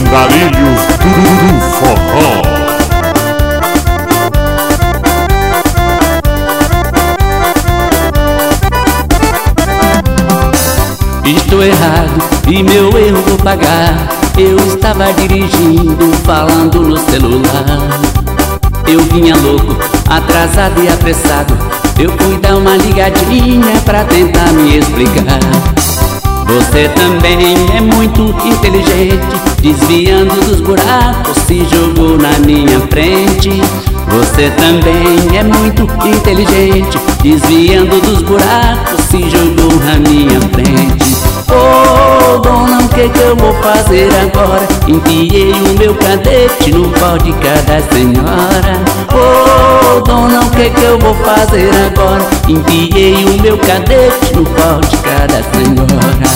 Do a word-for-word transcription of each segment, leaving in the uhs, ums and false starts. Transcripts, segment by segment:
Andarilhos do Forró. Estou errado e meu erro vou pagar. Eu estava dirigindo, falando no celular. Eu vinha louco, atrasado e apressado. Eu fui dar uma ligadinha pra tentar me explicar. Você também é muito inteligente, desviando dos buracos, se jogou na minha frente. Você também é muito inteligente, desviando dos buracos, se jogou na minha frente. Oh, dona, o que que eu vou fazer agora? Enfiei o meu cadete no vodka da senhora. Oh, dona, o que que eu vou fazer agora? Enfiei o meu cadete no vodka da senhora.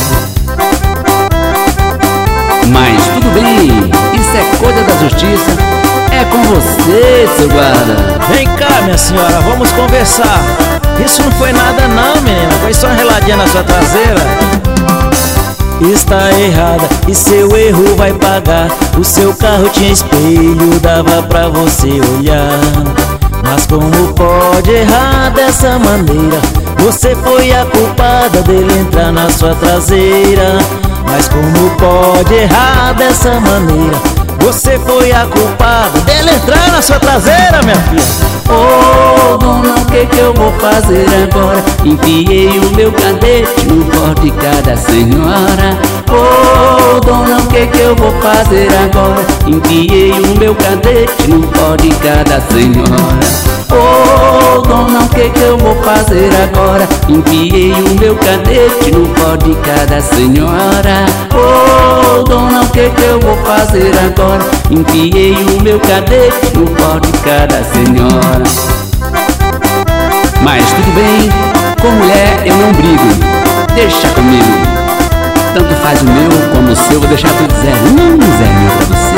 Mas tudo bem, isso é coisa da justiça. É com você, seu guarda. Vem cá, minha senhora, vamos conversar. Isso não foi nada não, menina, foi só uma reladinha na sua traseira. Está errada e seu erro vai pagar. O seu carro tinha espelho, dava pra você olhar. Mas como pode errar dessa maneira? Você foi a culpada dele entrar na sua traseira. Mas como pode errar dessa maneira? Você foi a culpada dele entrar na sua traseira, minha filha. Oh, dona, o que que eu vou fazer agora? Enfiei o meu cadete no vodka da senhora. Oh, dona, o que que eu vou fazer agora? Enfiei o meu cadete no vodka da senhora. Oh, dona, o que que eu vou fazer agora? Enfiei o meu cadete no vodka da senhora. Oh, dona, o que que eu vou fazer agora? Enfiei o meu cadete no vodka da senhora. Mas tudo bem, com mulher eu não brigo, deixa comigo. Tanto faz o meu como o seu, vou deixar tudo zero, um zero pra você.